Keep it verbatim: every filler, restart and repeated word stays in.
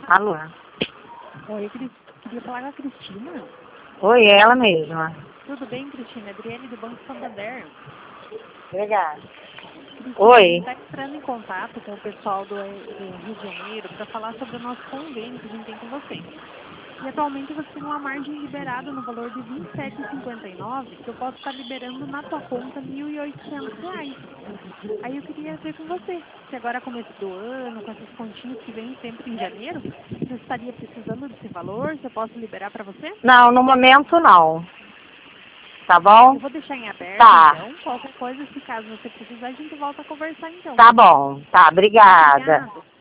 Alô? Oi, eu queria, queria falar com a Cristina. Oi, é ela mesma. Tudo bem, Cristina? Adriane do Banco Santander. Obrigada. Cristina, Oi. a gente está entrando em contato com o pessoal do, do Rio de Janeiro para falar sobre o nosso convênio que a gente tem com vocês. E atualmente você tem uma margem liberada no valor de vinte e sete reais e cinquenta e nove centavos, que eu posso estar liberando na tua conta mil e oitocentos reais. Aí eu queria ver com você, se agora começo do ano, com essas continhas que vêm sempre em janeiro, você estaria precisando desse valor, se eu posso liberar para você? Não, no momento não. Tá bom? Eu vou deixar em aberto, Tá. então. Qualquer coisa, se caso você precisar, a gente volta a conversar, então. Tá bom. Tá, obrigada. Obrigada.